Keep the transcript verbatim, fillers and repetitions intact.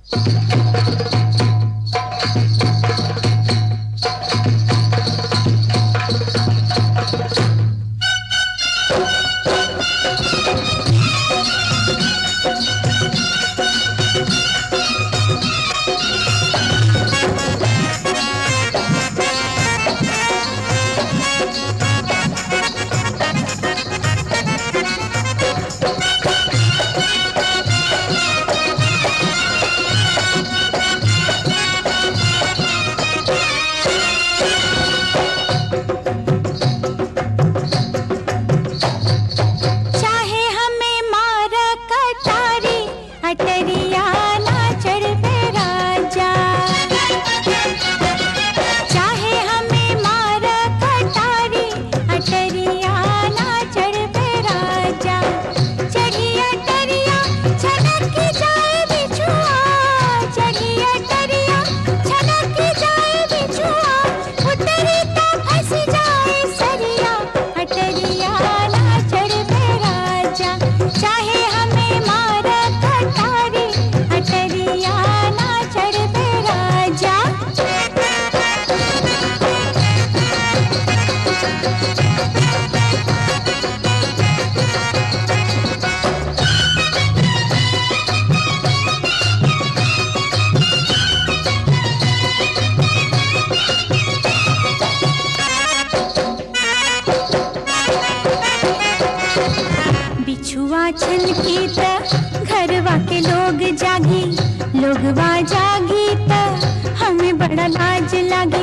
अटरिया ना चढ़ पे राजा, चाहे हमें मार कटारी, अटरिया ना चढ़ पे राजा। चढ़ी अटरिया छनक जाए बिछुआ, चढ़ी अटरिया छनक जाए बिछुआ, उतरी तो फंस जाए सरिया, अटरिया ना चढ़ पे राजा। चाहे हमें मार कटारी, अटरिया ना चढ़ पे राजा। बिछुआ छनकी त घरवा के लोग जागी, लोगवा जागी त हमें बड़ा लाज लागी।